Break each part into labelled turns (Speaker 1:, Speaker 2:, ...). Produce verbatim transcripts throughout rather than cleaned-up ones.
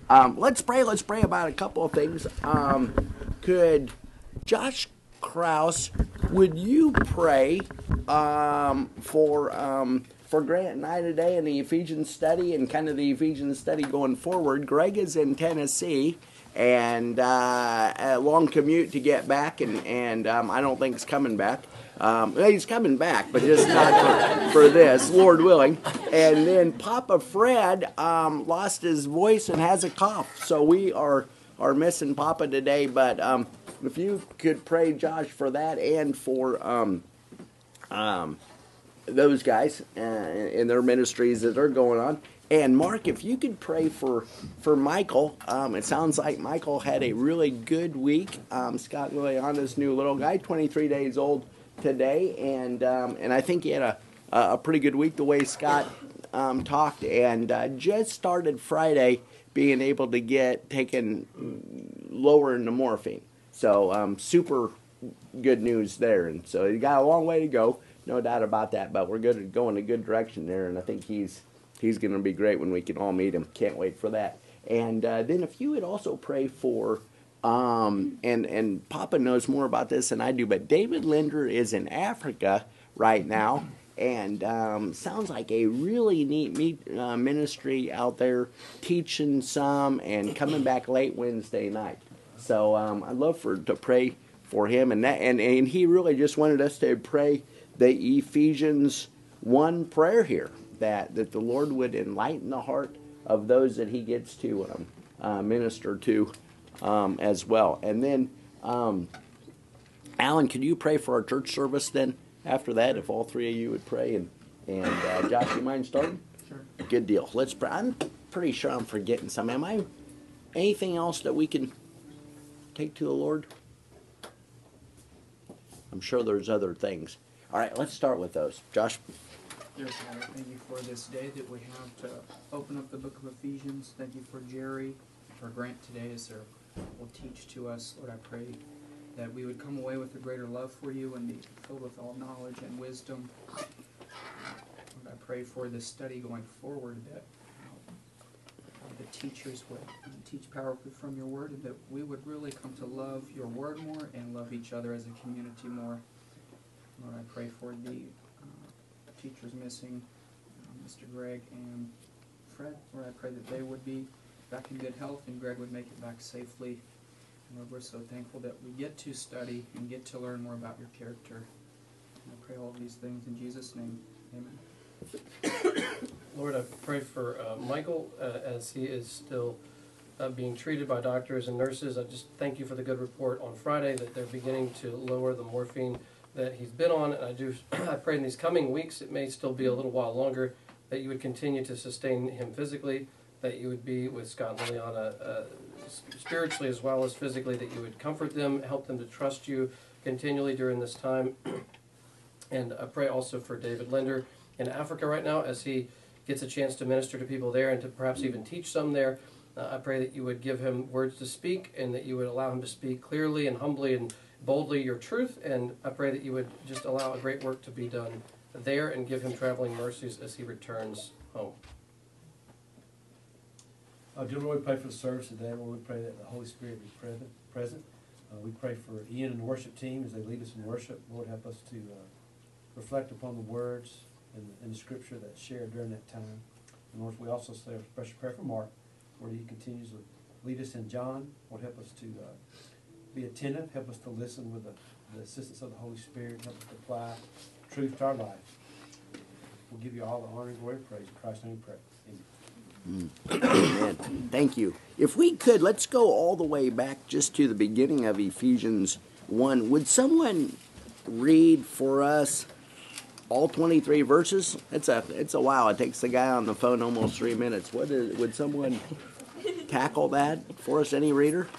Speaker 1: Um, let's pray. Let's pray about a couple of things. Um, could Josh Kraus, would you pray um, for um, for Grant and I today in the Ephesians study and kind of the Ephesians study going forward? Greg is in Tennessee and uh, a long commute to get back, and and um, I don't think he's coming back. Um, well, he's coming back, but just not for, for this, Lord willing. And then Papa Fred um, lost his voice and has a cough, so we are are missing Papa today. But um, if you could pray, Josh, for that and for um, um, those guys uh, in their ministries that are going on. And Mark, if you could pray for for Michael. Um, it sounds like Michael had a really good week. Um, Scott Liliana's new little guy, twenty-three days old today, and um, and I think he had a a pretty good week the way Scott um, talked, and uh, just started Friday being able to get taken lower into morphine. So um, super good news there, and so he got a long way to go, no doubt about that. But we're good at going a good direction there, and I think he's he's going to be great when we can all meet him. Can't wait for that. And uh, then if you would also pray for. Um, and, and Papa knows more about this than I do, but David Linder is in Africa right now, and um, sounds like a really neat meet, uh, ministry out there, teaching some and coming back late Wednesday night. So um, I'd love for to pray for him, and that, and, and he really just wanted us to pray the Ephesians one prayer here, that, that the Lord would enlighten the heart of those that he gets to um, uh, minister to. Um, as well. And then, um, Alan, could you pray for our church service then after that, if all three of you would pray? And, and uh, Josh, you mind starting?
Speaker 2: Sure.
Speaker 1: Good deal. Let's pray. I'm pretty sure I'm forgetting some. Am I? Anything else that we can take to the Lord? I'm sure there's other things. All right, let's start with those. Josh?
Speaker 2: Dear Father, thank you for this day that we have to open up the book of Ephesians. Thank you for Jerry, for Grant today as they're will teach to us. Lord, I pray that we would come away with a greater love for you and be filled with all knowledge and wisdom. Lord, I pray for this study going forward that uh, the teachers would teach powerfully from your word, and that we would really come to love your word more and love each other as a community more. Lord, I pray for the uh, teachers missing, uh, Mister Greg and Fred. Lord, I pray that they would be back in good health, and Greg would make it back safely. And Lord, we're so thankful that we get to study and get to learn more about your character. And I pray all of these things in Jesus' name. Amen.
Speaker 3: Lord, I pray for uh, Michael uh, as he is still uh, being treated by doctors and nurses. I just thank you for the good report on Friday that they're beginning to lower the morphine that he's been on. And I do, I pray in these coming weeks, it may still be a little while longer, that you would continue to sustain him physically, that you would be with Scott and Liliana uh, spiritually as well as physically, that you would comfort them, help them to trust you continually during this time. And I pray also for David Linder in Africa right now as he gets a chance to minister to people there and to perhaps even teach some there. Uh, I pray that you would give him words to speak, and that you would allow him to speak clearly and humbly and boldly your truth. And I pray that you would just allow a great work to be done there and give him traveling mercies as he returns home.
Speaker 4: Uh, dear Lord, we pray for the service today. Lord, we pray that the Holy Spirit be present. present. Uh, we pray for Ian and the worship team as they lead us in worship. Lord, help us to uh, reflect upon the words and, and the scripture that's shared during that time. And Lord, we also say a special prayer for Mark, Lord, he continues to lead us in John. Lord, help us to uh, be attentive. Help us to listen with the, the assistance of the Holy Spirit. Help us to apply truth to our lives. We'll give you all the honor and glory and praise. In Christ's name we pray. Amen.
Speaker 1: Amen. Thank you. If we could, let's go all the way back just to the beginning of Ephesians one. Would someone read for us all twenty-three verses? It's a it's a while. It takes the guy on the phone almost three minutes. What is, would someone tackle that for us? Any reader?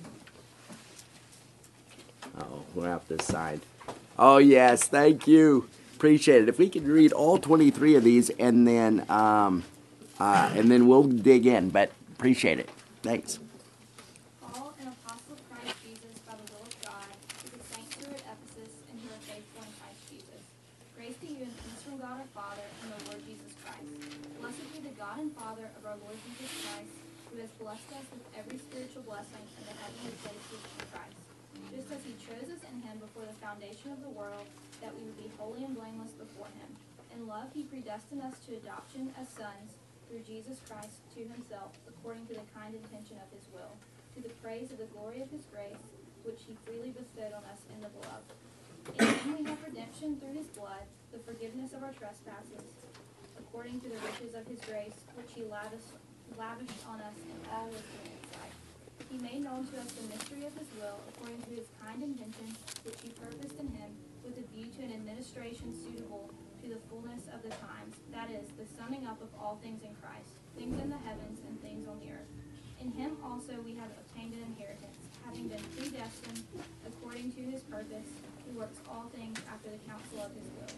Speaker 1: Oh, we'll have to sign. Oh, yes. Thank you. Appreciate it. If we could read all twenty-three of these, and then... Um, Uh, and then we'll dig in, but appreciate it. Thanks.
Speaker 5: Paul, an apostle of Christ Jesus by the will of God, to the saints who are at Ephesus and who are faithful in Christ Jesus. Grace to you and peace from God our Father and the Lord Jesus Christ. Blessed be the God and Father of our Lord Jesus Christ, who has blessed us with every spiritual blessing in the heavenly places in Christ. Just as he chose us in him before the foundation of the world, that we would be holy and blameless before him. In love he predestined us to adoption as sons through Jesus Christ to himself, according to the kind intention of his will, to the praise of the glory of his grace, which he freely bestowed on us in the beloved. In him we have redemption through his blood, the forgiveness of our trespasses, according to the riches of his grace, which he lavished, lavished on us in all wisdom and insight. He made known to us the mystery of his will, according to his kind intention, which he purposed in him, with a view to an administration suitable to the fullness of the times, that is, the summing up of all things in Christ, things in the heavens and things on the earth. In him also we have obtained an inheritance, having been predestined according to his purpose, who works all things after the counsel of his will,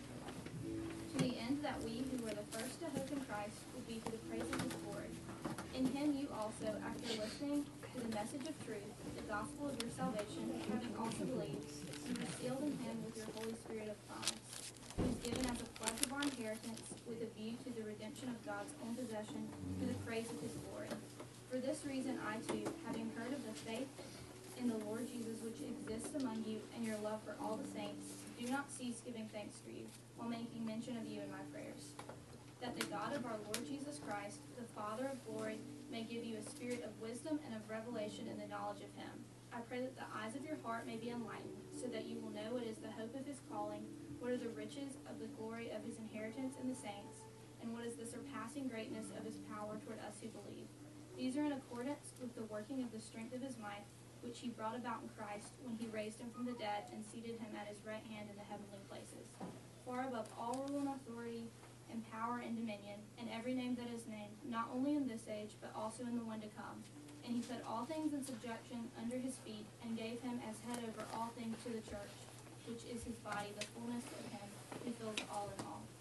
Speaker 5: to the end that we who were the first to hope in Christ would be to the praise of his glory. In him you also, after listening to the message of truth, the gospel of your salvation, having also believed, you were sealed in him with your Holy Spirit of promise, who is given as a pledge of our inheritance, with a view to the redemption of God's own possession, to the praise of his glory. For this reason I too, having heard of the faith in the Lord Jesus which exists among you, and your love for all the saints, do not cease giving thanks for you, while making mention of you in my prayers, that the God of our Lord Jesus Christ, the Father of glory, may give you a spirit of wisdom and of revelation in the knowledge of him. I pray that the eyes of your heart may be enlightened, so that you will know what is the hope of his calling, what are the riches of the glory of his inheritance in the saints, and what is the surpassing greatness of his power toward us who believe. These are in accordance with the working of the strength of his might, which he brought about in Christ when he raised him from the dead and seated him at his right hand in the heavenly places, far above all rule and authority and power and dominion, and every name that is named, not only in this age, but also in the one to come. And he put all things in subjection under his feet, and gave him as head over all things to the church, which is his body, the fullness of him who fills all in all.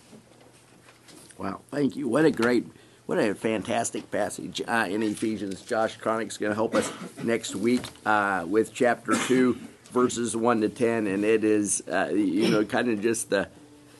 Speaker 1: Wow, thank you. What a great, what a fantastic passage uh, in Ephesians. Josh Cronick's going to help us next week uh, with chapter two, verses one to ten, and it is, uh, you know, kind of just the,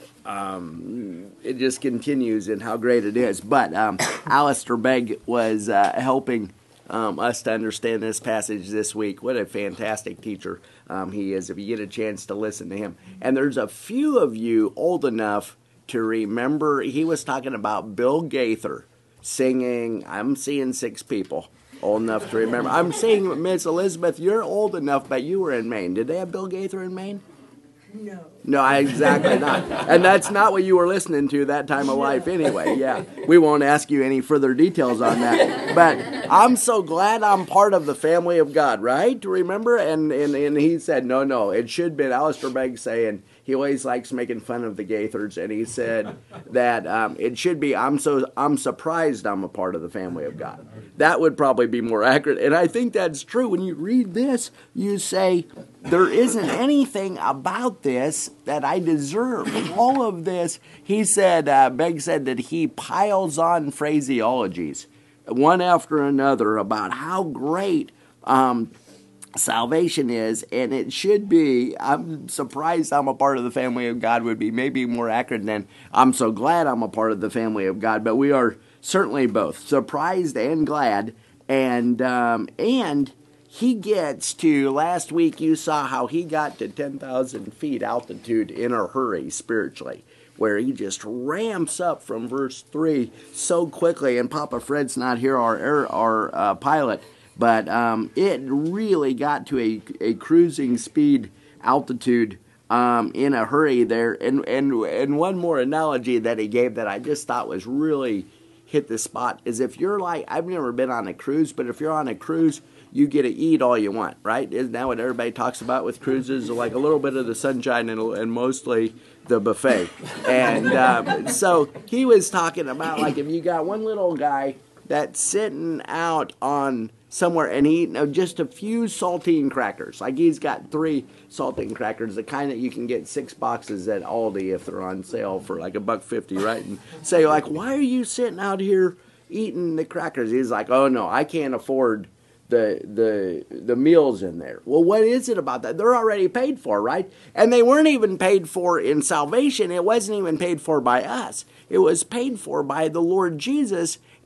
Speaker 1: um, it just continues in how great it is. But um, Alistair Begg was uh, helping um, us to understand this passage this week. What a fantastic teacher um, he is, if you get a chance to listen to him. And there's a few of you old enough to remember, he was talking about Bill Gaither singing, I'm seeing six people old enough to remember. I'm seeing, Miss Elizabeth, you're old enough, but you were in Maine. Did they have Bill Gaither in Maine?
Speaker 6: No.
Speaker 1: No, exactly not. And that's not what you were listening to that time of life anyway. Yeah, we won't ask you any further details on that. But I'm so glad I'm part of the family of God, right? Remember? And and, and he said, no, no, it should have been Alistair Begg saying, he always likes making fun of the Gaithers, and he said that um, it should be, I'm so I'm surprised I'm a part of the family of God. That would probably be more accurate. And I think that's true. When you read this, you say, there isn't anything about this that I deserve. All of this, he said, uh, Begg said that he piles on phraseologies, one after another, about how great um, salvation is, and it should be, I'm surprised I'm a part of the family of God would be maybe more accurate than I'm so glad I'm a part of the family of God, but we are certainly both surprised and glad, and um, and he gets to, last week you saw how he got to ten thousand feet altitude in a hurry spiritually, where he just ramps up from verse three so quickly, and Papa Fred's not here, our, air, our uh, pilot, but um, it really got to a, a cruising speed altitude um, in a hurry there. And, and, and one more analogy that he gave that I just thought was really hit the spot is if you're like, I've never been on a cruise, but if you're on a cruise, you get to eat all you want, right? Isn't that what everybody talks about with cruises? Like a little bit of the sunshine and, and mostly the buffet. And um, so he was talking about like if you got one little guy that's sitting out on somewhere and he eating just a few saltine crackers. Like he's got three saltine crackers, the kind that you can get six boxes at Aldi if they're on sale for like a buck fifty, right? And say like, why are you sitting out here eating the crackers? He's like, oh no, I can't afford the the the meals in there. Well, what is it about that? They're already paid for, right? And they weren't even paid for in salvation. It wasn't even paid for by us. It was paid for by the Lord Jesus.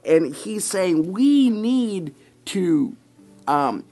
Speaker 1: and he's saying we need to um,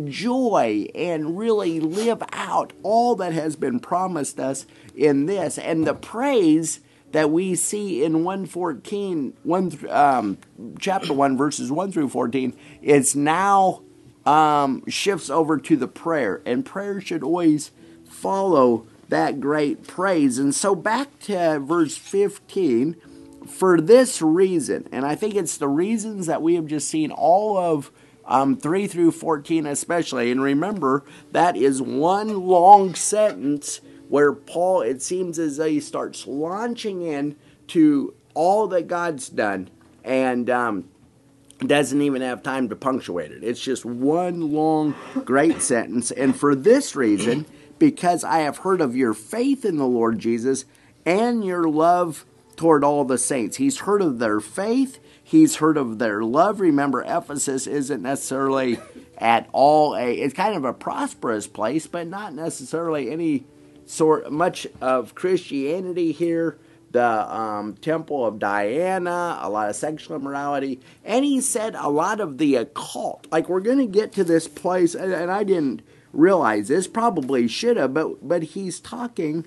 Speaker 1: enjoy and really live out all that has been promised us in this. And the praise that we see in one fourteen, one, um, chapter one, verses one through fourteen, is now um, shifts over to the prayer. And prayer should always follow that great praise. And so back to verse fifteen, for this reason, and I think it's the reasons that we have just seen all of um, three through fourteen especially. And remember, that is one long sentence where Paul, it seems as though he starts launching in to all that God's done, and um, doesn't even have time to punctuate it. It's just one long, great sentence. And for this reason, because I have heard of your faith in the Lord Jesus and your love toward all the saints. He's heard of their faith. He's heard of their love. Remember, Ephesus isn't necessarily at all a, it's kind of a prosperous place, but not necessarily any sort, much of Christianity here. The um, temple of Diana, a lot of sexual immorality, and he said a lot of the occult. Like, we're going to get to this place, and, and I didn't realize this, probably should have, but but he's talking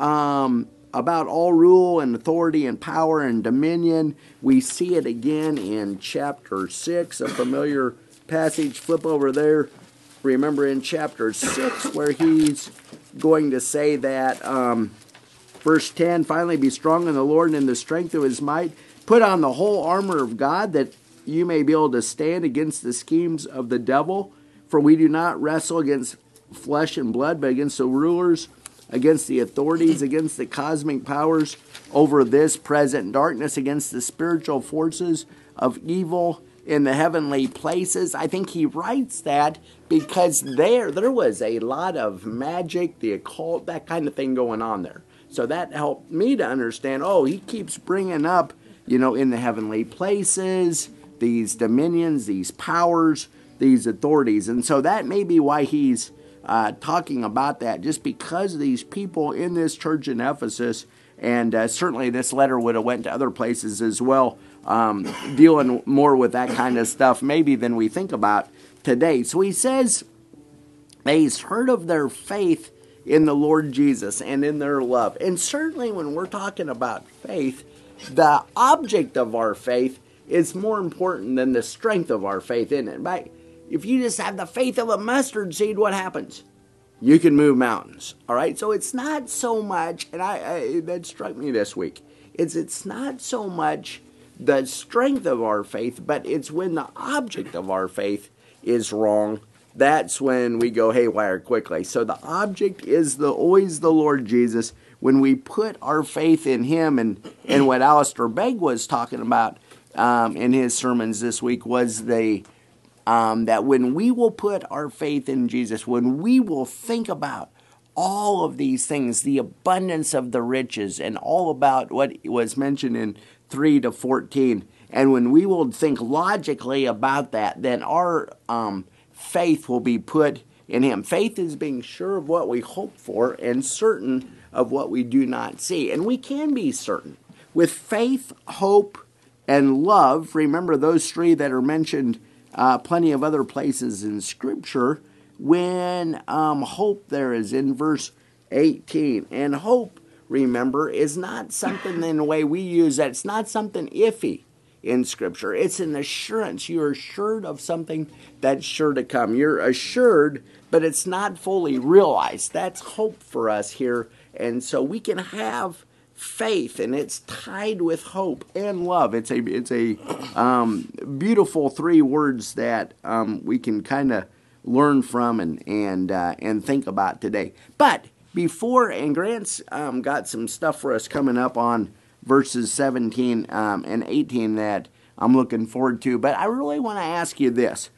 Speaker 1: um, about all rule and authority and power and dominion. We see it again in chapter six, a familiar passage. Flip over there. Remember in chapter six where he's going to say that, um, verse ten, finally be strong in the Lord and in the strength of his might. Put on the whole armor of God that you may be able to stand against the schemes of the devil. For we do not wrestle against flesh and blood, but against the rulers, against the authorities, against the cosmic powers over this present darkness, against the spiritual forces of evil in the heavenly places. I think he writes that because there, there was a lot of magic, the occult, that kind of thing going on there. So that helped me to understand, oh, he keeps bringing up, you know, in the heavenly places, these dominions, these powers, these authorities. And so that may be why he's uh, talking about that, just because these people in this church in Ephesus, and uh, certainly this letter would have went to other places as well, um, dealing more with that kind of stuff maybe than we think about today. So he says that he's heard of their faith in the Lord Jesus and in their love. And certainly when we're talking about faith, the object of our faith is more important than the strength of our faith in it. Right? If you just have the faith of a mustard seed, what happens? You can move mountains. All right. So it's not so much, and I, I that struck me this week. It's it's not so much the strength of our faith, but it's when the object of our faith is wrong. That's when we go haywire quickly. So the object is the always the Lord Jesus. When we put our faith in him, and, and what Alistair Begg was talking about um, in his sermons this week was the um, that when we will put our faith in Jesus, when we will think about all of these things, the abundance of the riches, and all about what was mentioned in three to fourteen, and when we will think logically about that, then our um, faith will be put in him. Faith is being sure of what we hope for and certain of what we do not see. And we can be certain. With faith, hope, and love, remember those three that are mentioned uh, plenty of other places in Scripture, when um, hope there is in verse eighteen. And hope, remember, is not something in the way we use that. It's not something iffy in Scripture. It's an assurance. You're assured of something that's sure to come. You're assured, but it's not fully realized. That's hope for us here. And so we can have faith, and it's tied with hope and love. It's a it's a um, beautiful three words that um, we can kind of learn from and and uh, and think about today. But before, and Grant's um, got some stuff for us coming up on verses seventeen um, and eighteen that I'm looking forward to. But I really want to ask you this.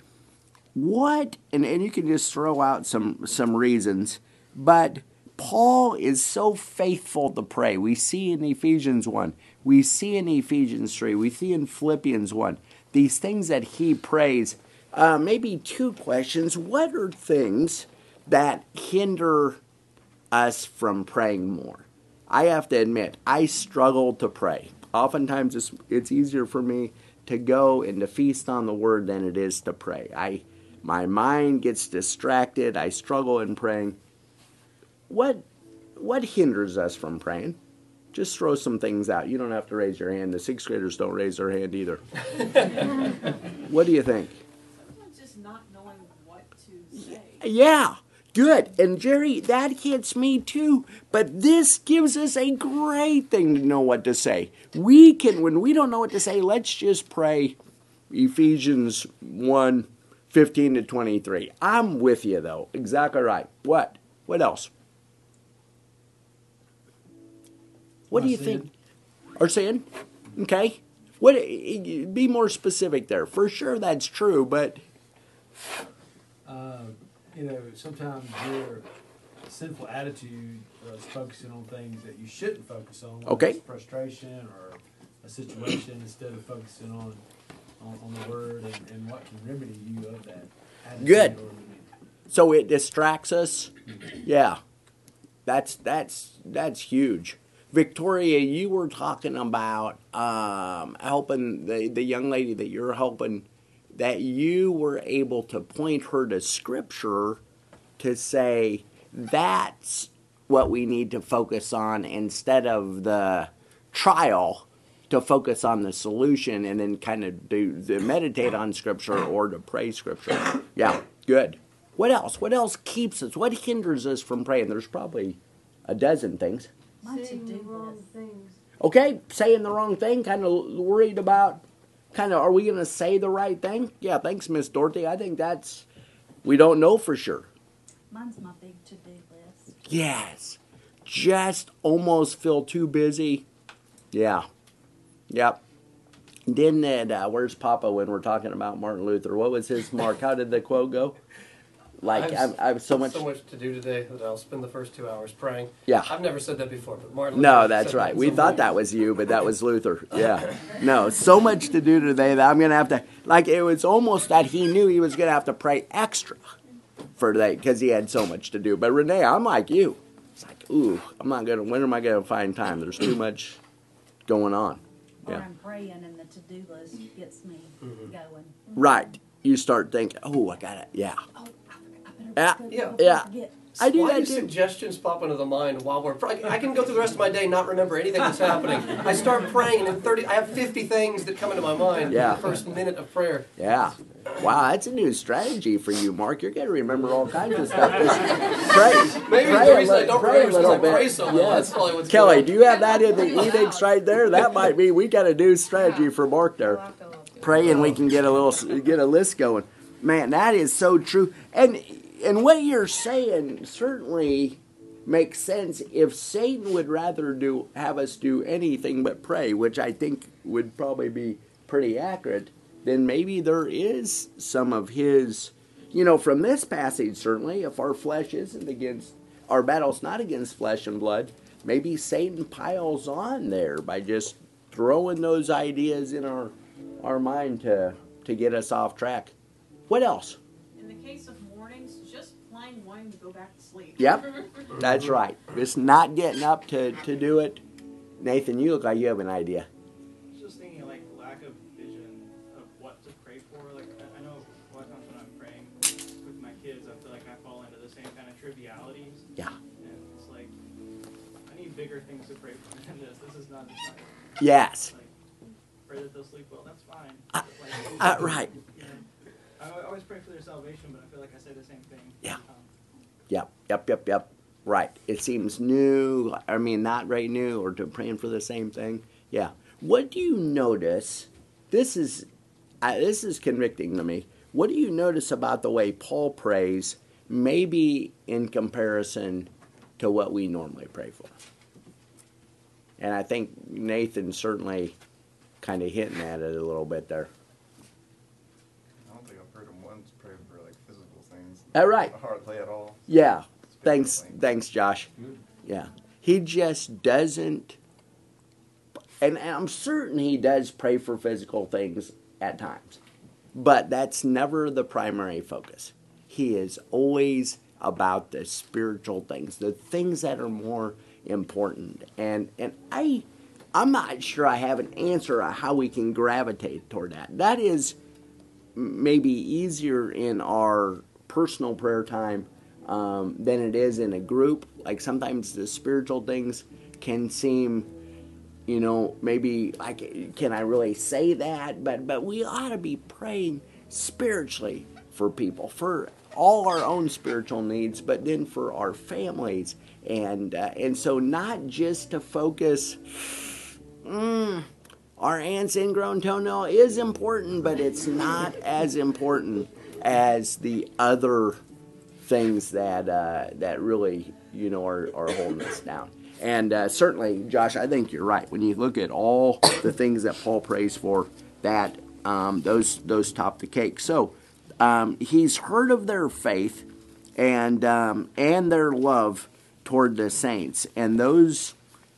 Speaker 1: What, and, and you can just throw out some, some reasons, but Paul is so faithful to pray. We see in Ephesians one. We see in Ephesians three. We see in Philippians one. These things that he prays. Uh, maybe two questions. What are things that hinder us from praying more? I have to admit, I struggle to pray. Oftentimes it's, it's easier for me to go and to feast on the Word than it is to pray. I, my mind gets distracted. I struggle in praying. What, what hinders us from praying? Just throw some things out. You don't have to raise your hand. The sixth graders don't raise their hand either. What do you think?
Speaker 6: Just not knowing what to say.
Speaker 1: Yeah, good. And Jerry, that hits me too. But this gives us a great thing to know what to say. We can, when we don't know what to say, let's just pray Ephesians one, fifteen to twenty-three. I'm with you though. Exactly right. What? What else? What
Speaker 4: My
Speaker 1: do you
Speaker 4: sin.
Speaker 1: think? Or sin? Okay. What? Be more specific there. For sure, that's true. But
Speaker 4: Uh, you know, sometimes your sinful attitude uh, is focusing on things that you shouldn't focus on. whether
Speaker 1: Okay.
Speaker 4: it's frustration or a situation instead of focusing on on, on the Word and, and what can remedy you of that attitude.
Speaker 1: Good.
Speaker 4: Or,
Speaker 1: so it distracts us. Yeah, that's that's that's huge. Victoria, you were talking about um, helping the the young lady that you're helping. That you were able to point her to Scripture to say that's what we need to focus on instead of the trial, to focus on the solution and then kind of do to meditate on Scripture or to pray Scripture. Yeah, good. What else? What else keeps us? What hinders us from praying? There's probably a dozen things.
Speaker 6: My
Speaker 7: Saying the
Speaker 6: to-do
Speaker 7: wrong
Speaker 6: list.
Speaker 7: things.
Speaker 1: Okay, saying the wrong thing, kind of worried about, kind of, are we going to say the right thing? Yeah, thanks, Miss Dorothy. I think that's, we don't know for sure.
Speaker 6: Mine's my big to-do list.
Speaker 1: Yes, just almost feel too busy. Yeah, yep. Didn't it, uh, where's Papa when we're talking about Martin Luther? What was his mark? How did the quote go? Like,
Speaker 3: I've-
Speaker 1: I have so much.
Speaker 3: So much to do today that I'll spend the first two hours praying.
Speaker 1: Yeah.
Speaker 3: I've never said that before, but Martin
Speaker 1: No,
Speaker 3: Luther
Speaker 1: that's
Speaker 3: said
Speaker 1: right.
Speaker 3: at
Speaker 1: We
Speaker 3: some
Speaker 1: thought
Speaker 3: point.
Speaker 1: that was you, but that was Luther. Yeah. No, so much to do today that I'm going to have to, like, it was almost that he knew he was going to have to pray extra for that because he had so much to do. But Renee, I'm like you. It's like, ooh, I'm not going to, when am I going to find time? There's too much going on.
Speaker 6: Or
Speaker 1: Yeah.
Speaker 6: I'm praying and the to-do list gets me going.
Speaker 1: Right. You start thinking, oh, I got it. Yeah.
Speaker 6: Oh, I forgot. I better
Speaker 1: Yeah,
Speaker 6: go
Speaker 3: yeah,
Speaker 6: before
Speaker 1: yeah.
Speaker 6: I forget.
Speaker 1: I do
Speaker 3: Why
Speaker 1: that
Speaker 3: do
Speaker 1: too.
Speaker 3: suggestions pop into the mind while we're praying? I can go through the rest of my day and not remember anything that's happening. I start praying and in thirty, I have fifty things that come into my mind
Speaker 1: Yeah.
Speaker 3: in the first minute of prayer.
Speaker 1: Yeah. Wow, that's a new strategy for you, Mark. You're going to remember all kinds of stuff. Just pray,
Speaker 3: Maybe
Speaker 1: pray
Speaker 3: the
Speaker 1: a
Speaker 3: reason I
Speaker 1: li-
Speaker 3: don't
Speaker 1: pray a
Speaker 3: remember is because
Speaker 1: little
Speaker 3: I pray
Speaker 1: bit.
Speaker 3: so little.
Speaker 1: Yes.
Speaker 3: That's probably what's
Speaker 1: Kelly,
Speaker 3: going
Speaker 1: do you have that in the edicts right there? That might be, we got a new strategy for Mark there. Pray and we can get a little, get a list going. Man, that is so true. And, and what you're saying certainly makes sense. If Satan would rather do, have us do anything but pray, which I think would probably be pretty accurate, then maybe there is some of his, you know, from this passage, certainly, if our flesh isn't against, our battle's not against flesh and blood, maybe Satan piles on there by just throwing those ideas in our our mind to to get us off track. What else?
Speaker 7: In the case of mornings, just plain wanting to go back to sleep.
Speaker 1: Yep, that's right. Just not getting up to, to do it. Nathan, you look like you have an idea.
Speaker 8: I was just thinking, like, lack of vision of what to pray for. Like, I I know a lot of times when I'm praying with my kids, I feel like I fall into the same kind of trivialities.
Speaker 1: Yeah.
Speaker 8: And it's like, I need bigger things to pray for than this. This is not just like,
Speaker 1: Yes.
Speaker 8: like pray that they'll sleep well. That's fine.
Speaker 1: Uh,
Speaker 8: But, like,
Speaker 1: uh, right.
Speaker 8: you know, I always pray for their salvation, but I feel like I say the same thing.
Speaker 1: Yeah.
Speaker 8: every time.
Speaker 1: Yep, yep, yep, yep. Right. It seems new. I mean, not very new, or to praying for the same thing. Yeah. What do you notice? This is, uh, this is convicting to me. What do you notice about the way Paul prays, maybe in comparison to what we normally pray for? And I think Nathan certainly kind of hinting at it a little bit there.
Speaker 9: I don't think I've heard him once pray for like physical things.
Speaker 1: All right.
Speaker 9: Hardly at all.
Speaker 1: Yeah.
Speaker 9: Spiritual
Speaker 1: Thanks,
Speaker 9: things.
Speaker 1: thanks, Josh.
Speaker 4: Good.
Speaker 1: Yeah. He just doesn't, and I'm certain he does pray for physical things at times, but that's never the primary focus. He is always about the spiritual things, the things that are more important. And and I I'm not sure I have an answer on how we can gravitate toward that. That is maybe easier in our personal prayer time um, than it is in a group. Like sometimes the spiritual things can seem, you know, maybe like, can I really say that? But but we ought to be praying spiritually for people, for all our own spiritual needs, but then for our families, and uh, and so not just to focus. Mm, our aunt's ingrown toenail is important, but it's not as important as the other things that uh, that really, you know, are, are holding us down. And uh, certainly, Josh, I think you're right. When you look at all the things that Paul prays for, that um, those those top the cake. So um, he's heard of their faith and um, and their love toward the saints, and those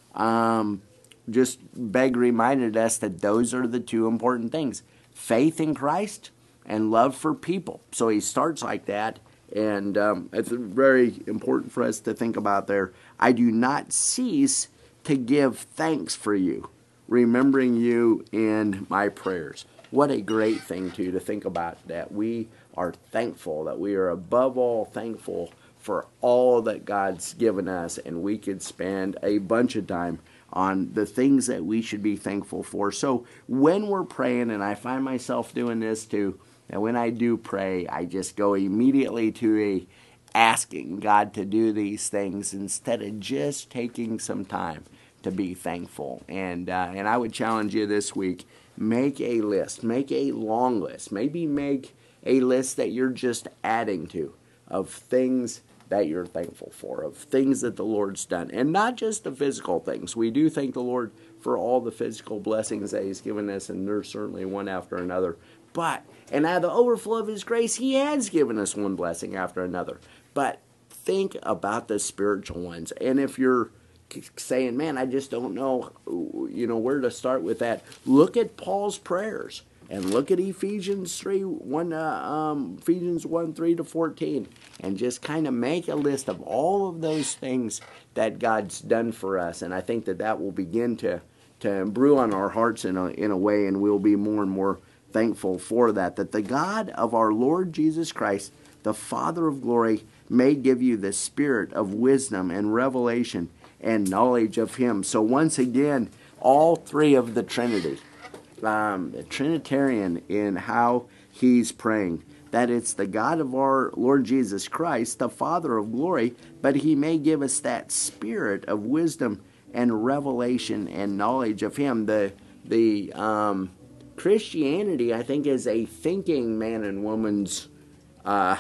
Speaker 1: um, just Begg reminded us that those are the two important things: faith in Christ and love for people. So he starts like that. And um, it's very important for us to think about there. I do not cease to give thanks for you, remembering you in my prayers. What a great thing, too, to think about, that we are thankful, that we are above all thankful for all that God's given us, and we could spend a bunch of time on the things that we should be thankful for. So when we're praying, and I find myself doing this too, and when I do pray, I just go immediately to a asking God to do these things instead of just taking some time to be thankful. And uh, and I would challenge you this week, make a list, make a long list. Maybe make a list that you're just adding to of things that you're thankful for, of things that the Lord's done. And not just the physical things. We do thank the Lord for all the physical blessings that He's given us, and there's certainly one after another. But, and out of the overflow of His grace, He has given us one blessing after another. But think about the spiritual ones. And if you're saying, man, I just don't know, you know, where to start with that, look at Paul's prayers. And look at Ephesians three, one, uh, um, Ephesians one, three to fourteen, and just kind of make a list of all of those things that God's done for us. And I think that that will begin to to brew on our hearts in a in a way, and we'll be more and more thankful for that. That the God of our Lord Jesus Christ, the Father of glory, may give you the spirit of wisdom and revelation and knowledge of Him. So once again, all three of the Trinity. Um, Trinitarian in how he's praying, that it's the God of our Lord Jesus Christ, the Father of glory, but He may give us that spirit of wisdom and revelation and knowledge of Him. The the um, Christianity, I think, is a thinking man and woman's uh,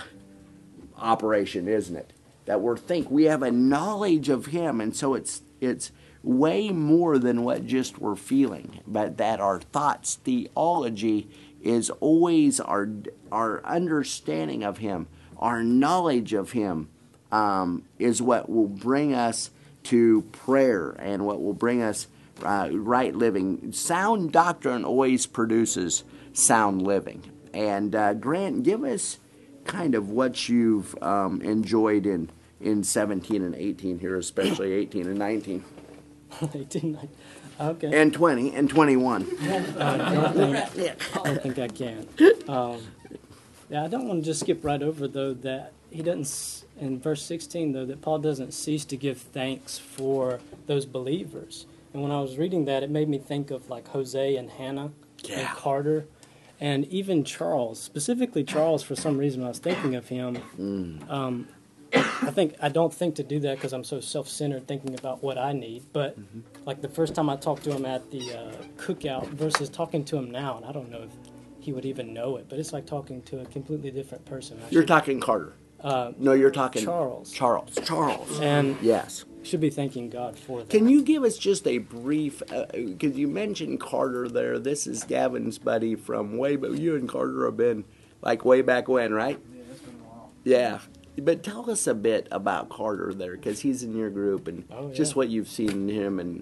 Speaker 1: operation, isn't it? That we're think we have a knowledge of Him, and so it's it's. way more than what just we're feeling, but that our thoughts, theology, is always our our understanding of Him, our knowledge of Him, um, is what will bring us to prayer and what will bring us uh, right living. Sound doctrine always produces sound living. And uh, Grant, give us kind of what you've um, enjoyed in in seventeen and eighteen here, especially eighteen and nineteen.
Speaker 10: eighteen, okay.
Speaker 1: And twenty, and twenty-one.
Speaker 10: I don't think, I don't think I can. Um, yeah, I don't want to just skip right over, though, that he doesn't, in verse sixteen, though, that Paul doesn't cease to give thanks for those believers. And when I was reading that, it made me think of, like, Jose and Hannah
Speaker 1: yeah.
Speaker 10: and Carter, and even Charles. Specifically Charles, for some reason, when I was thinking of him, mm. um, I think I don't think to do that because I'm so self-centered, thinking about what I need. But mm-hmm. like the first time I talked to him at the uh, cookout versus talking to him now, and I don't know if he would even know it, but it's like talking to a completely different person. I
Speaker 1: You're
Speaker 10: should,
Speaker 1: talking Carter.
Speaker 10: Uh,
Speaker 1: no, you're talking
Speaker 10: Charles.
Speaker 1: Charles. Charles.
Speaker 10: And
Speaker 1: yes,
Speaker 10: should be thanking God for that.
Speaker 1: Can you give us just a brief? Because uh, you mentioned Carter there. This is Gavin's buddy from way, but you and Carter have been like way back when, right?
Speaker 2: Yeah, that's been a while.
Speaker 1: Yeah. But tell us a bit about Carter there, because he's in your group, and
Speaker 10: oh, yeah.
Speaker 1: just what you've seen in him. And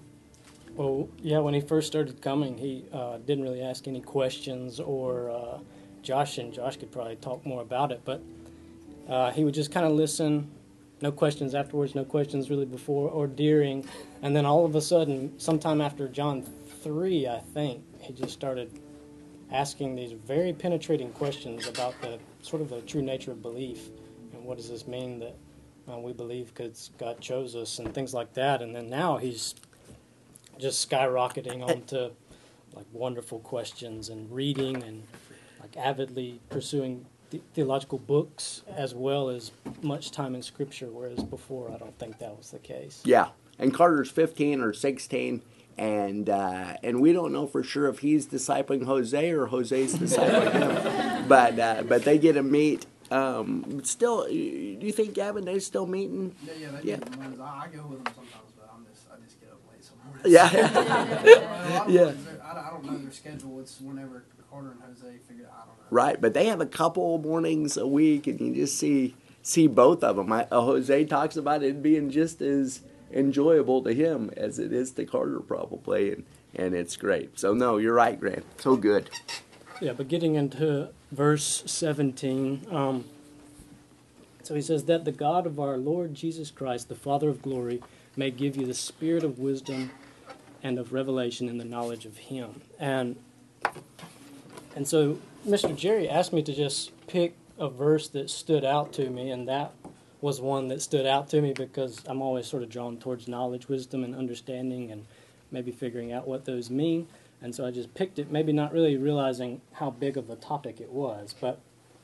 Speaker 10: well, yeah, when he first started coming, he uh, didn't really ask any questions, or uh, Josh and Josh could probably talk more about it, but uh, he would just kind of listen, no questions afterwards, no questions really before or during. And then all of a sudden, sometime after John three, I think, he just started asking these very penetrating questions about the sort of the true nature of belief. And what does this mean that uh, we believe because God chose us and things like that. And then now he's just skyrocketing onto like wonderful questions and reading and like avidly pursuing the- theological books as well as much time in Scripture, whereas before I don't think that was the case.
Speaker 1: Yeah, and Carter's fifteen or sixteen, and uh, and we don't know for sure if he's discipling Jose or Jose's discipling him. But uh, but they get to meet. Um, still, do you think Gavin they're still meeting?
Speaker 11: Yeah, yeah, they
Speaker 1: Yeah.
Speaker 11: do. Sometimes. I, I go with them sometimes, but I'm just I just get up late sometimes.
Speaker 1: Yeah.
Speaker 11: A lot of
Speaker 1: Yeah.
Speaker 11: ones, I, don't- I don't know their schedule. It's whenever Carter and Jose figure. I don't know.
Speaker 1: Right, but they have a couple mornings a week, and you just see see both of them. I, uh, Jose talks about it being just as enjoyable to him as it is to Carter, probably, and and it's great. So no, you're right, Grant. So good.
Speaker 10: Yeah, but getting into verse seventeen, um, so he says that the God of our Lord Jesus Christ, the Father of glory, may give you the spirit of wisdom and of revelation in the knowledge of him. And and so Mister Jerry asked me to just pick a verse that stood out to me, and that was one that stood out to me because I'm always sort of drawn towards knowledge, wisdom, and understanding, and maybe figuring out what those mean. And so I just picked it, maybe not really realizing how big of a topic it was. But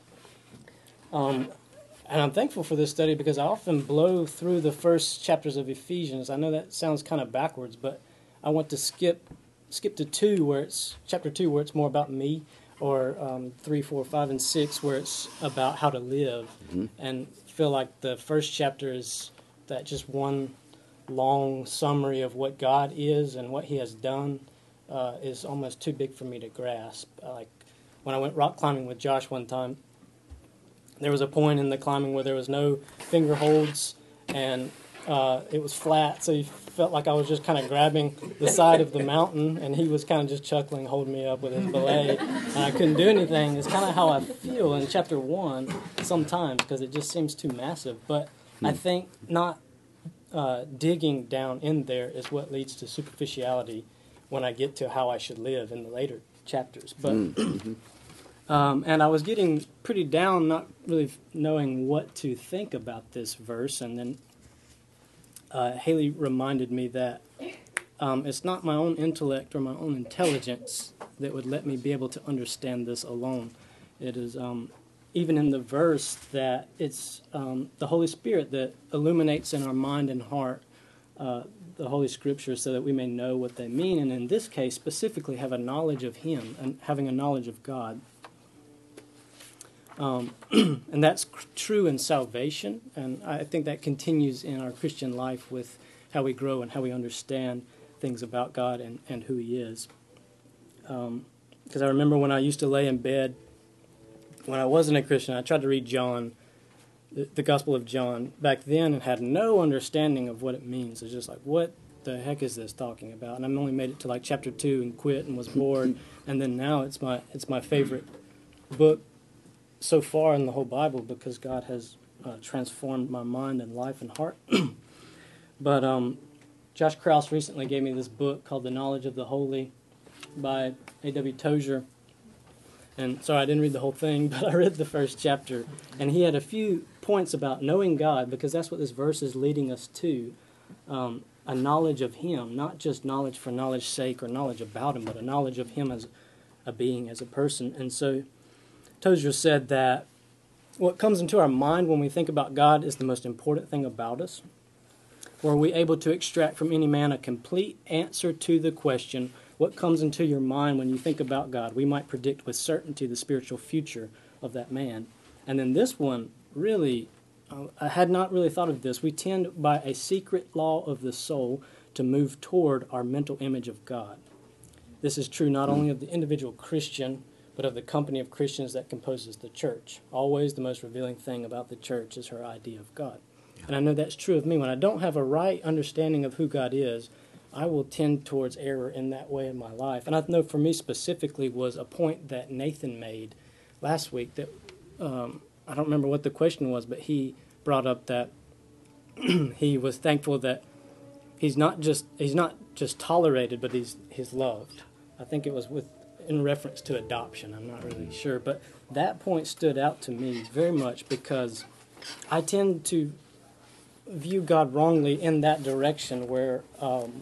Speaker 10: um, and I'm thankful for this study because I often blow through the first chapters of Ephesians. I know that sounds kind of backwards, but I want to skip skip to two, where it's chapter two, where it's more about me, or um, three, four, five, and six, where it's about how to live,
Speaker 1: Mm-hmm.
Speaker 10: and feel like the first chapter is that just one long summary of what God is and what He has done. Uh, is almost too big for me to grasp. Like when I went rock climbing with Josh one time, there was a point in the climbing where there was no finger holds and uh, it was flat, so you felt like I was just kind of grabbing the side of the mountain, and he was kind of just chuckling, holding me up with his belay, and I couldn't do anything. It's kind of how I feel in chapter one sometimes because it just seems too massive. But I think not uh, digging down in there is what leads to superficiality when I get to how I should live in the later chapters. But um, and I was getting pretty down, not really knowing what to think about this verse, and then uh, Haley reminded me that um, it's not my own intellect or my own intelligence that would let me be able to understand this alone. It is um, even in the verse that it's um, the Holy Spirit that illuminates in our mind and heart uh, the Holy Scriptures so that we may know what they mean, and in this case specifically have a knowledge of Him and having a knowledge of God. Um, and that's cr- true in salvation, and I think that continues in our Christian life with how we grow and how we understand things about God and, and who He is. Because um, I remember when I used to lay in bed, when I wasn't a Christian, I tried to read John, the, the Gospel of John, back then and had no understanding of what it means. It's just like, what the heck is this talking about? And I only made it to like chapter two and quit and was bored. And then now it's my it's my favorite book so far in the whole Bible because God has uh, transformed my mind and life and heart. But um, Josh Krause recently gave me this book called The Knowledge of the Holy by A W Tozer. And sorry, I didn't read the whole thing, but I read the first chapter. And he had a few points about knowing God, because that's what this verse is leading us to. Um, a knowledge of Him, not just knowledge for knowledge's sake or knowledge about Him, but a knowledge of Him as a being, as a person. And so Tozer said that what comes into our mind when we think about God is the most important thing about us. Were we able to extract from any man a complete answer to the question, what comes into your mind when you think about God? We might predict with certainty the spiritual future of that man. And then this one, really, uh, I had not really thought of this. We tend, by a secret law of the soul, to move toward our mental image of God. This is true not only of the individual Christian, but of the company of Christians that composes the church. Always the most revealing thing about the church is her idea of God. And I know that's true of me. When I don't have a right understanding of who God is, I will tend towards error in that way in my life. And I know for me specifically was a point that Nathan made last week that, um, I don't remember what the question was, but he brought up that he was thankful that he's not just he's not just tolerated, but he's he's loved. I think it was with in reference to adoption. I'm not really sure, but that point stood out to me very much because I tend to view God wrongly in that direction where um,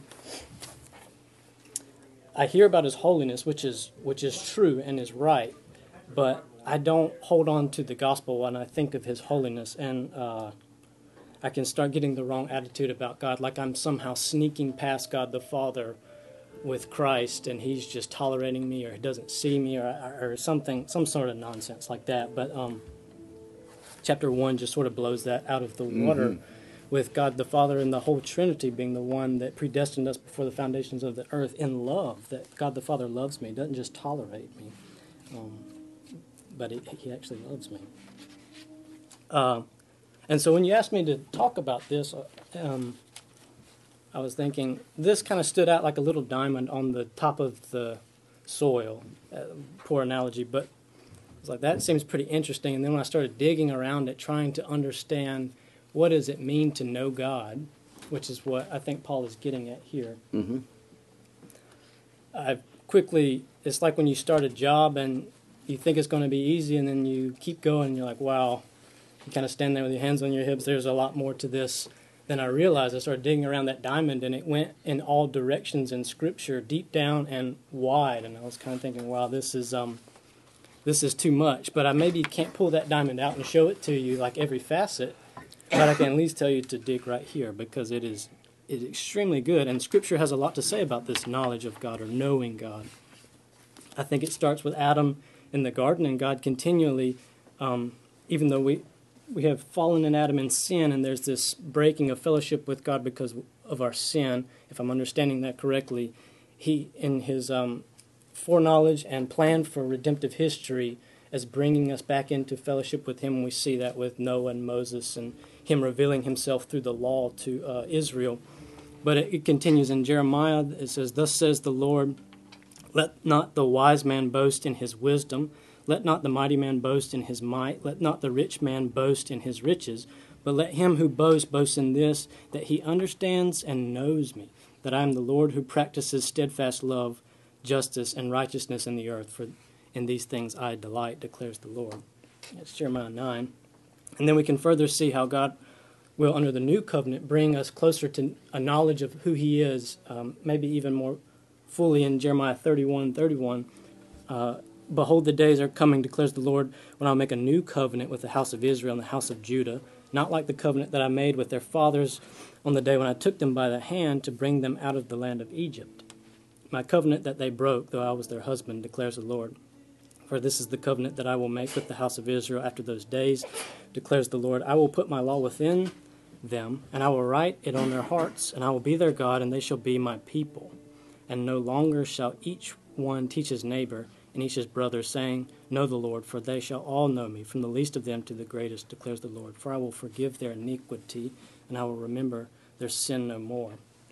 Speaker 10: I hear about His holiness, which is which is true and is right, but I don't hold on to the gospel when I think of His holiness, and uh, I can start getting the wrong attitude about God, like I'm somehow sneaking past God the Father with Christ, and He's just tolerating me, or He doesn't see me, or, or something, some sort of nonsense like that. But um, chapter one just sort of blows that out of the water, mm-hmm. with God the Father and the whole Trinity being the one that predestined us before the foundations of the earth in love. That God the Father loves me, doesn't just tolerate me, um, but he, he actually loves me. Uh, and so when you asked me to talk about this, um, I was thinking, this kind of stood out like a little diamond on the top of the soil. Uh, poor analogy, but I was like, that seems pretty interesting. And then when I started digging around it, trying to understand what does it mean to know God, which is what I think Paul is getting at here. Mm-hmm. I quickly, it's like when you start a job and you think it's going to be easy, and then you keep going, and you're like, wow, you kind of stand there with your hands on your hips. There's a lot more to this than I realized. I started digging around that diamond, and it went in all directions in Scripture, deep down and wide. And I was kind of thinking, wow, this is um, this is too much. But I maybe can't pull that diamond out and show it to you like every facet, but I can at least tell you to dig right here, because it is it is extremely good. And Scripture has a lot to say about this knowledge of God, or knowing God. I think it starts with Adam in the garden, and God continually, um, even though we we have fallen in Adam in sin, and there's this breaking of fellowship with God because of our sin, if I'm understanding that correctly, He, in His um, foreknowledge and plan for redemptive history, is bringing us back into fellowship with Him. We see that with Noah and Moses, and Him revealing Himself through the law to uh, Israel. But it, it continues in Jeremiah. It says, "Thus says the Lord, let not the wise man boast in his wisdom, let not the mighty man boast in his might, let not the rich man boast in his riches, but let him who boasts boast in this, that he understands and knows me, that I am the Lord who practices steadfast love, justice, and righteousness in the earth. For in these things I delight, declares the Lord." That's Jeremiah nine. And then we can further see how God will, under the new covenant, bring us closer to a knowledge of who He is, um, maybe even more fully in Jeremiah thirty-one thirty-one. Uh, "Behold, the days are coming, declares the Lord, when I'll make a new covenant with the house of Israel and the house of Judah, not like the covenant that I made with their fathers on the day when I took them by the hand to bring them out of the land of Egypt. My covenant that they broke, though I was their husband, declares the Lord. For this is the covenant that I will make with the house of Israel after those days, declares the Lord. I will put my law within them, and I will write it on their hearts, and I will be their God, and they shall be my people. And no longer shall each one teach his neighbor and each his brother, saying, Know the Lord, for they shall all know me, from the least of them to the greatest, declares the Lord. For I will forgive their iniquity, and I will remember their sin no more."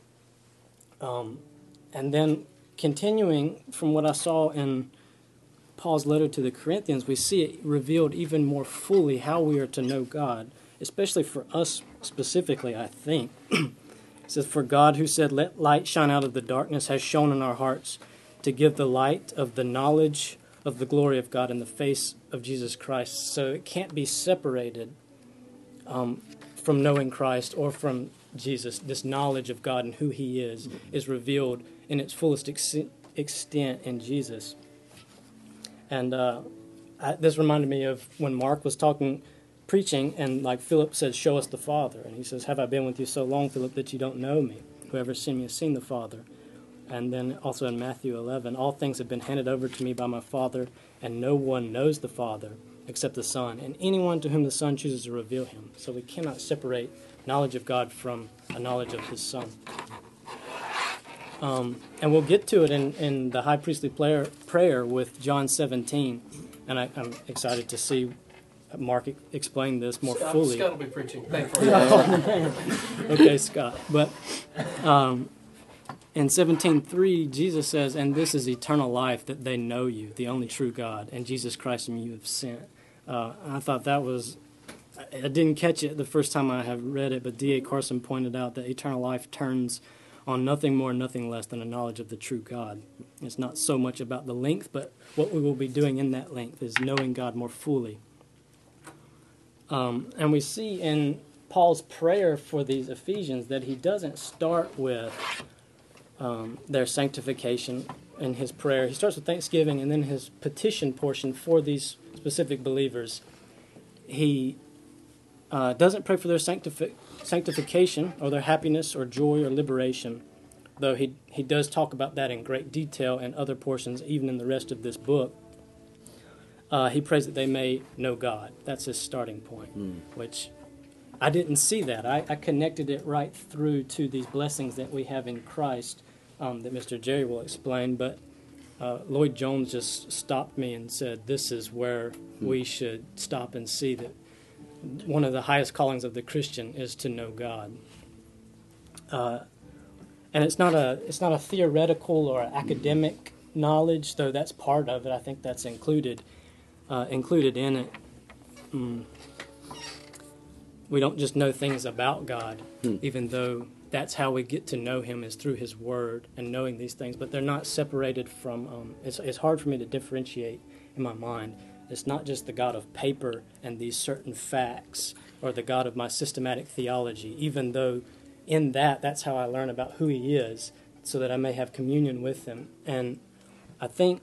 Speaker 10: Um, and then continuing from what I saw in Paul's letter to the Corinthians, we see it revealed even more fully how we are to know God, especially for us specifically, I think. It says, "For God, who said, Let light shine out of the darkness, has shone in our hearts to give the light of the knowledge of the glory of God in the face of Jesus Christ." So it can't be separated um, from knowing Christ or from Jesus. This knowledge of God and who He is is revealed in its fullest ex- extent in Jesus. And uh, I, this reminded me of when Mark was talking, preaching, and like Philip said, "Show us the Father." And he says, "Have I been with you so long, Philip, that you don't know me? Whoever has seen me has seen the Father." And then also in Matthew eleven, "All things have been handed over to me by my Father, and no one knows the Father except the Son, and anyone to whom the Son chooses to reveal Him." So we cannot separate knowledge of God from a knowledge of His Son. Um, and we'll get to it in, in the high priestly prayer, prayer with John seventeen. And I, I'm excited to see Mark explain this more
Speaker 3: Scott,
Speaker 10: fully.
Speaker 3: Scott will be preaching. Thankfully.
Speaker 10: Okay, Scott. But um, in seventeen three, Jesus says, "And this is eternal life, that they know you, the only true God, and Jesus Christ whom you have sent." Uh, I thought that was I didn't catch it the first time I have read it, but D A Carson pointed out that eternal life turns on nothing more, nothing less than a knowledge of the true God. It's not so much about the length, but what we will be doing in that length is knowing God more fully. Um, and we see in Paul's prayer for these Ephesians that he doesn't start with um, their sanctification in his prayer. He starts with thanksgiving, and then his petition portion for these specific believers. He uh, doesn't pray for their sanctifi- sanctification or their happiness or joy or liberation, though he, he does talk about that in great detail in other portions, even in the rest of this book. Uh, he prays that they may know God. That's his starting point, mm. which I didn't see that. I, I connected it right through to these blessings that we have in Christ um, that Mister Jerry will explain, but uh, Lloyd Jones just stopped me and said, this is where mm. we should stop and see that one of the highest callings of the Christian is to know God. Uh, and it's not a it's not a theoretical or academic knowledge, though that's part of it. I think that's included uh, included in it. Mm. We don't just know things about God, hmm. even though that's how we get to know Him is through His Word and knowing these things. But they're not separated from. Um, it's it's hard for me to differentiate in my mind. It's not just the God of paper and these certain facts, or the God of my systematic theology, even though in that, that's how I learn about who He is, so that I may have communion with Him. And I think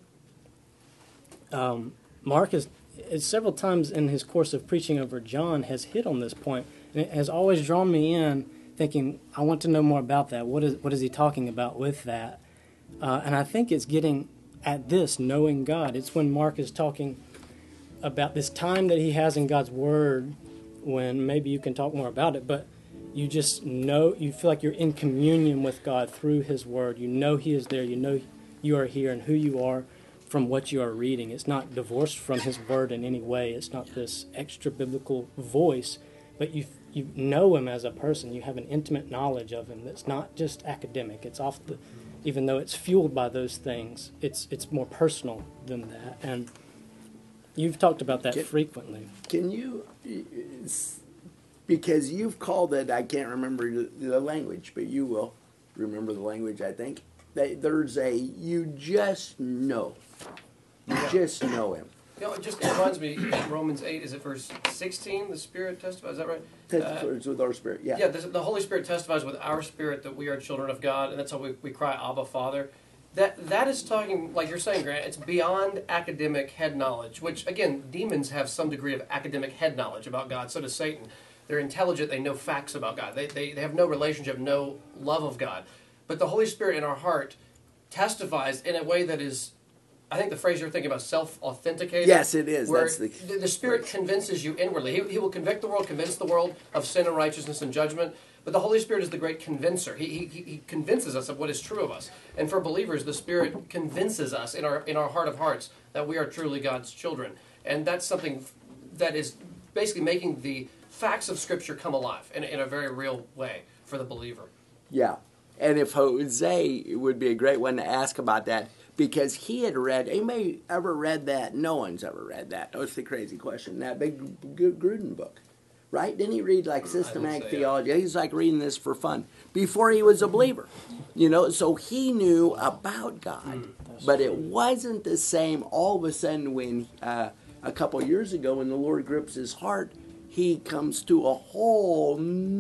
Speaker 10: um, Mark is, is several times in his course of preaching over John has hit on this point, and it has always drawn me in, thinking, I want to know more about that. What is what is he talking about with that? Uh, and I think it's getting at this, knowing God. It's when Mark is talking about this time that he has in God's Word, when maybe you can talk more about it, but you just know, you feel like you're in communion with God through His Word. You know He is there. You know you are here and who you are from what you are reading. It's not divorced from His Word in any way. It's not this extra biblical voice, but you you know Him as a person. You have an intimate knowledge of Him that's not just academic. It's off the, even though it's fueled by those things, it's it's more personal than that. And you've talked about that
Speaker 1: can,
Speaker 10: frequently.
Speaker 1: Can you, because you've called it, I can't remember the language, but you will remember the language, I think. There's a, you just know. You
Speaker 3: yeah.
Speaker 1: just know Him.
Speaker 3: You know, it just reminds me, Romans eight, is it verse sixteen? The Spirit testifies, is that right?
Speaker 1: Testifies uh, with our spirit, yeah.
Speaker 3: Yeah, the, the Holy Spirit testifies with our spirit that we are children of God, and that's how we, we cry, Abba, Father. That That is talking, like you're saying, Grant, it's beyond academic head knowledge, which, again, demons have some degree of academic head knowledge about God. So does Satan. They're intelligent. They know facts about God. They, they, they have no relationship, no love of God. But the Holy Spirit in our heart testifies in a way that is, I think the phrase you're thinking about, self-authenticated.
Speaker 1: Yes, it is.
Speaker 3: Where
Speaker 1: That's the,
Speaker 3: the, the Spirit convinces you inwardly. He, he will convict the world, convince the world of sin and righteousness and judgment. But the Holy Spirit is the great convincer. He, he, he convinces us of what is true of us. And for believers, the Spirit convinces us in our in our heart of hearts that we are truly God's children. And that's something that is basically making the facts of Scripture come alive in, in a very real way for the believer.
Speaker 1: Yeah. And if Jose would be a great one to ask about that, because he had read, anybody ever read that? No one's ever read that. That's the crazy question. That big Gruden book. Right? Didn't he read like systematic theology? Yeah. He's like reading this for fun before he was a believer. You know, so he knew about God, mm, but it wasn't the same all of a sudden when uh, a couple years ago when the Lord grips his heart, he comes to a whole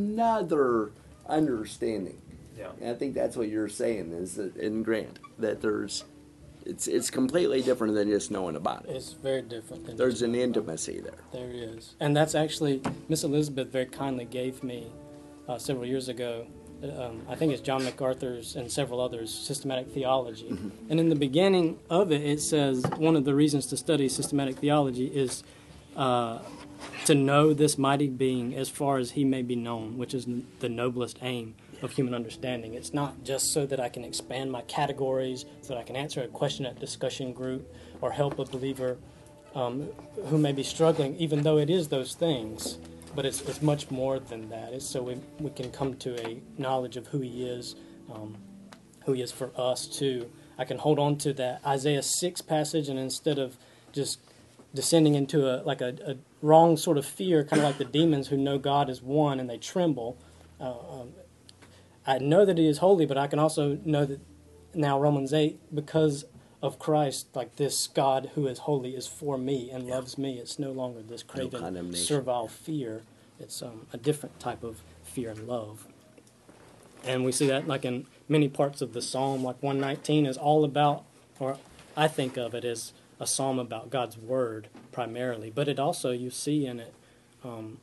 Speaker 1: nother understanding.
Speaker 3: Yeah.
Speaker 1: And I think that's what you're saying is that in Grant, that there's It's it's completely different than just knowing about it.
Speaker 10: It's very different. Than
Speaker 1: There's an intimacy there.
Speaker 10: There is. And that's actually, Miss Elizabeth very kindly gave me uh, several years ago, um, I think it's John MacArthur's and several others, Systematic Theology. Mm-hmm. And in the beginning of it, it says one of the reasons to study systematic theology is uh, to know this mighty being as far as he may be known, which is the noblest aim of human understanding. It's not just so that I can expand my categories, so that I can answer a question at discussion group or help a believer um, who may be struggling, even though it is those things. But it's it's much more than that. It's so we, we can come to a knowledge of who He is, um, who He is for us too. I can hold on to that Isaiah six passage, and instead of just descending into a like a, a wrong sort of fear, kind of like the demons who know God is one and they tremble. Uh, um, I know that He is holy, but I can also know that now Romans eight, because of Christ, like this God who is holy is for me and yeah. loves me. It's no longer this craven, no servile fear. It's um, a different type of fear and love. And we see that like in many parts of the psalm, like one nineteen is all about, or I think of it as a psalm about God's word primarily, but it also, you see in it, um,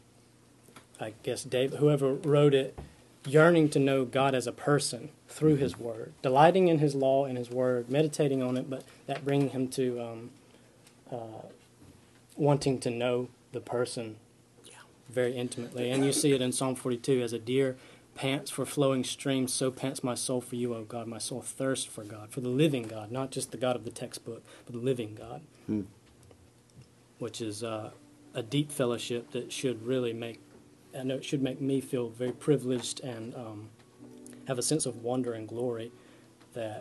Speaker 10: I guess Dave, whoever wrote it, yearning to know God as a person through His word, delighting in His law and His word, meditating on it, but that bringing him to um, uh, wanting to know the person very intimately. And you see it in Psalm forty-two, as a deer pants for flowing streams, so pants my soul for you, O God. My soul thirsts for God, for the living God, not just the God of the textbook, but the living God, hmm. which is uh, a deep fellowship that should really make, I know it should make me feel very privileged and um, have a sense of wonder and glory that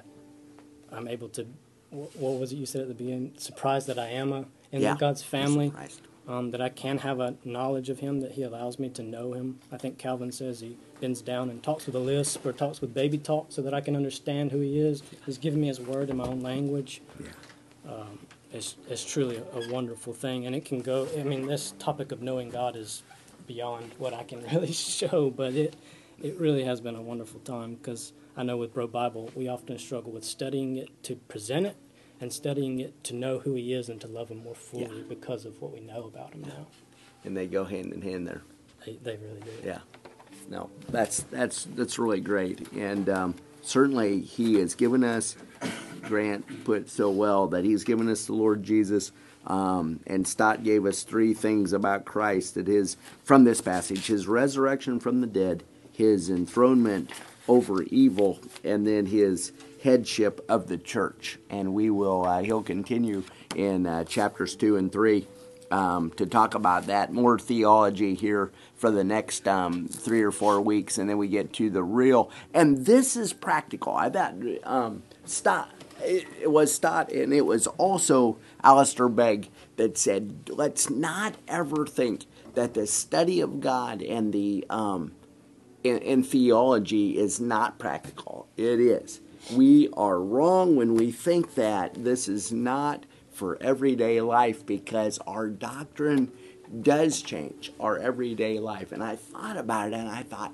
Speaker 10: I'm able to, what was it you said at the beginning, surprised that I am a, in yeah, God's family. Um, that I can have a knowledge of Him, that He allows me to know Him. I think Calvin says he bends down and talks with a lisp or talks with baby talk so that I can understand who He is. He's given me His word in my own language. Yeah. Um, it's, it's truly a, a wonderful thing. And it can go, I mean, this topic of knowing God is beyond what I can really show, but it, it really has been a wonderful time, because I know with Bro Bible, we often struggle with studying it to present it, and studying it to know who He is and to love Him more fully yeah. because of what we know about Him now.
Speaker 1: And they go hand in hand there.
Speaker 10: They, they really do.
Speaker 1: Yeah. No, that's that's that's really great. And um, certainly He has given us, Grant put it so well, that He's given us the Lord Jesus. Um, and Stott gave us three things about Christ that His, from this passage, His resurrection from the dead, His enthronement over evil, and then His headship of the church. And we will, uh, he'll continue in uh, chapters two and three um, to talk about that, more theology here for the next um, three or four weeks, and then we get to the real, and this is practical. I thought um, Stott, it, it was Stott, and it was also Alistair Begg that said, let's not ever think that the study of God and the um, in, in theology is not practical. It is. We are wrong when we think that this is not for everyday life, because our doctrine does change our everyday life. And I thought about it, and I thought,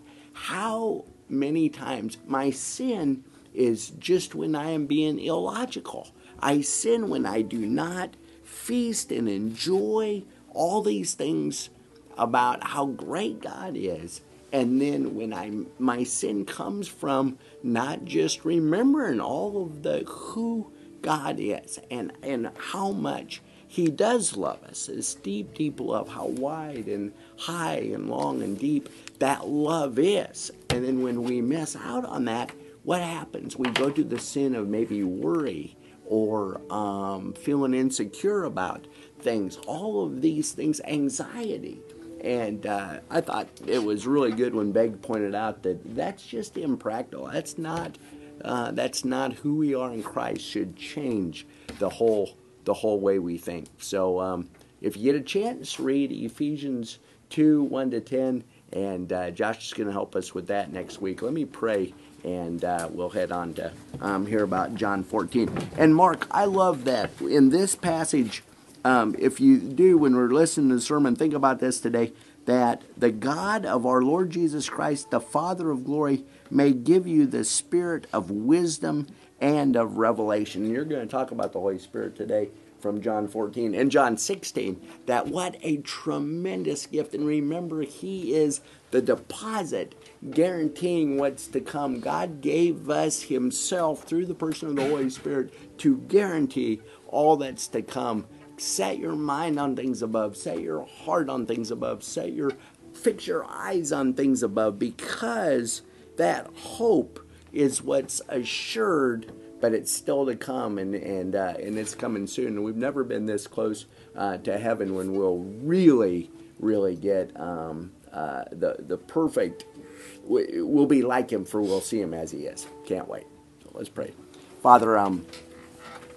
Speaker 1: how many times my sin is just when I am being illogical. I sin when I do not feast and enjoy all these things about how great God is. And then when I my sin comes from not just remembering all of the who God is and, and how much He does love us, this deep, deep love, how wide and high and long and deep that love is. And then when we miss out on that, what happens? We go to the sin of maybe worry or um, feeling insecure about things, all of these things, anxiety. And uh, I thought it was really good when Begg pointed out that that's just impractical. That's not uh, that's not who we are in Christ. Should change the whole the whole way we think. So um, if you get a chance, read Ephesians two one to ten, and uh, Josh is going to help us with that next week. Let me pray, and uh, we'll head on to um, hear about John fourteen. And Mark, I love that in this passage. Um, if you do, when we're listening to the sermon, think about this today, that the God of our Lord Jesus Christ, the Father of glory, may give you the spirit of wisdom and of revelation. And you're going to talk about the Holy Spirit today from John fourteen. And John sixteen, that what a tremendous gift. And remember, He is the deposit guaranteeing what's to come. God gave us Himself through the person of the Holy Spirit to guarantee all that's to come. Set your mind on things above. Set your heart on things above. Set your, fix your eyes on things above, because that hope is what's assured, but it's still to come, and and uh, and it's coming soon. And we've never been this close uh, to heaven, when we'll really, really get um, uh, the the perfect. We'll be like Him, for we'll see Him as He is. Can't wait. So let's pray. Father, um.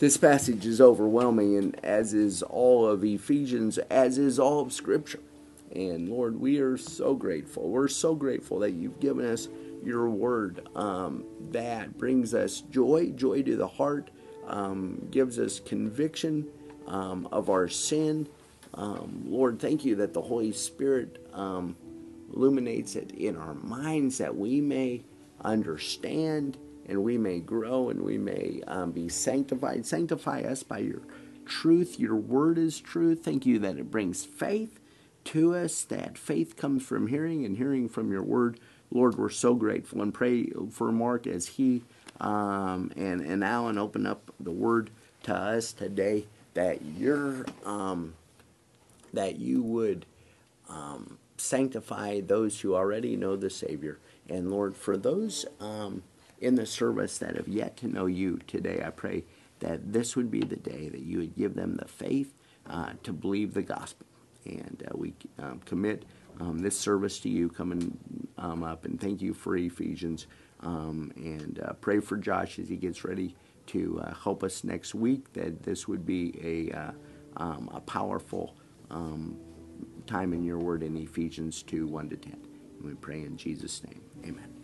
Speaker 1: This passage is overwhelming, and as is all of Ephesians, as is all of Scripture. And Lord, we are so grateful. We're so grateful that you've given us your word um, that brings us joy, joy to the heart, um, gives us conviction um, of our sin. Um, Lord, thank you that the Holy Spirit um, illuminates it in our minds that we may understand and we may grow and we may um, be sanctified. Sanctify us by your truth. Your word is truth. Thank you that it brings faith to us, that faith comes from hearing and hearing from your word. Lord, we're so grateful, and pray for Mark as he um, and, and Alan open up the word to us today, that you're, um, that you would um, sanctify those who already know the Savior. And Lord, for those um, in the service that have yet to know you today, I pray that this would be the day that you would give them the faith uh, to believe the gospel. And uh, we um, commit um, this service to you coming um, up, and thank you for Ephesians. Um, and uh, pray for Josh as he gets ready to uh, help us next week, that this would be a, uh, um, a powerful um, time in your word in Ephesians two, one to ten. And we pray in Jesus' name. Amen.